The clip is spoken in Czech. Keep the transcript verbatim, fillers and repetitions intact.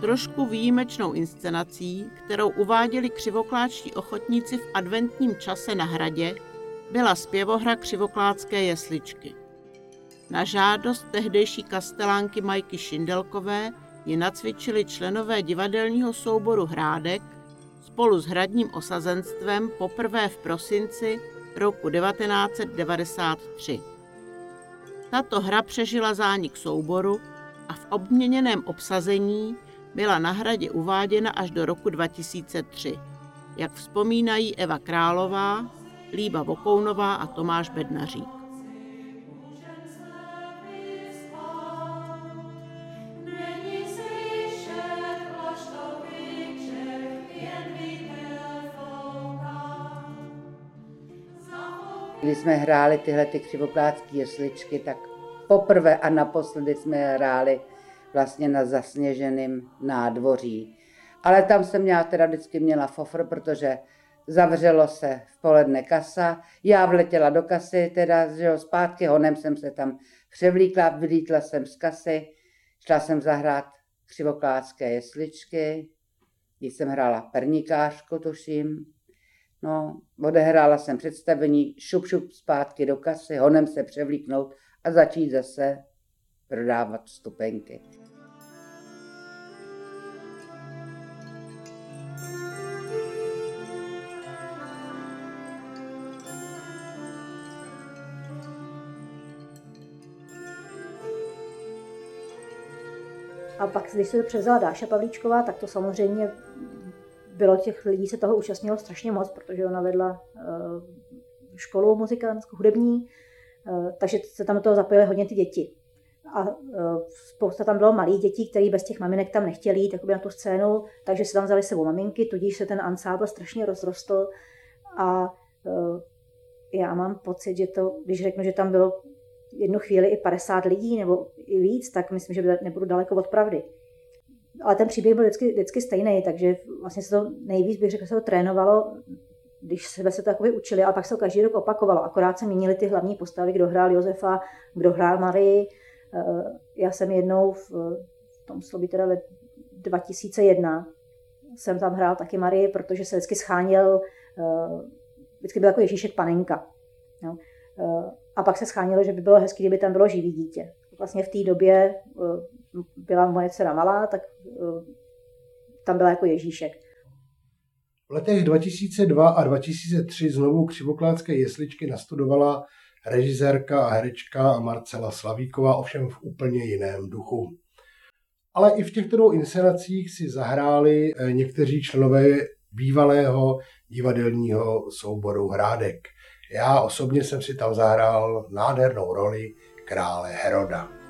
trošku výjimečnou inscenací, kterou uváděli křivokláčtí ochotníci v adventním čase na hradě, byla zpěvohra Křivoklátské jesličky. Na žádost tehdejší kastelánky Majky Šindelkové ji nacvičili členové divadelního souboru Hrádek spolu s hradním osazenstvem poprvé v prosinci roku devatenáct set devadesát tři. Tato hra přežila zánik souboru a v obměněném obsazení byla na hradě uváděna až do roku dva tisíce tři, jak vzpomínají Eva Králová, Líba Vokounová a Tomáš Bednařík. Když jsme hráli tyhle ty křivoklátské jesličky, tak poprvé a naposledy jsme hráli vlastně na zasněženém nádvoří. Ale tam jsem měla teda vždycky měla fofr, protože zavřelo se v poledne kasa, já vletěla do kasy, teda že jo, zpátky honem jsem se tam převlíkla, vylítla jsem z kasy, šla jsem zahrát křivoklátské jesličky, když jsem hrála pernikářku, tuším. No, odehrála jsem představení, šup, šup zpátky do kasy, honem se převlíknout a začít zase prodávat vstupenky. A pak, když se to převzala Dáša Pavlíčková, tak to samozřejmě bylo těch lidí, se toho účastnilo strašně moc, protože ona vedla uh, školu muzikánskou, hudební, uh, takže se tam do toho zapojily hodně ty děti. A uh, spousta tam bylo malých dětí, které bez těch maminek tam nechtěli jít na tu scénu, takže se tam vzali sebou maminky, tudíž se ten ansábl strašně rozrostl. A uh, já mám pocit, že to, když řeknu, že tam bylo jednu chvíli i padesát lidí nebo i víc, tak myslím, že nebudu daleko od pravdy. Ale ten příběh byl vždycky, vždycky stejný, takže vlastně se to nejvíc, bych řekla, se to trénovalo, když se se to takový učili, ale pak se to každý rok opakovalo. Akorát se měnily ty hlavní postavy, kdo hrál Josefa, kdo hrál Marii. Já jsem jednou v, v tom sloví teda ve dva tisíce jedna jsem tam hrál taky Marii, protože se vždycky scháněl, vždycky byl jako Ježíšek panenka. No. A pak se schánělo, že by bylo hezké, kdyby tam bylo živý dítě. Vlastně v té době byla moje dcera malá, tak tam byla jako Ježíšek. V letech dva tisíce dva a dva tisíce tři znovu křivoklátské jesličky nastudovala režisérka a herečka Marcela Slavíková, ovšem v úplně jiném duchu. Ale i v těchto dvou inscenacích si zahráli někteří členové bývalého divadelního souboru Hrádek. Já osobně jsem si tam zahrál nádhernou roli krále Heroda.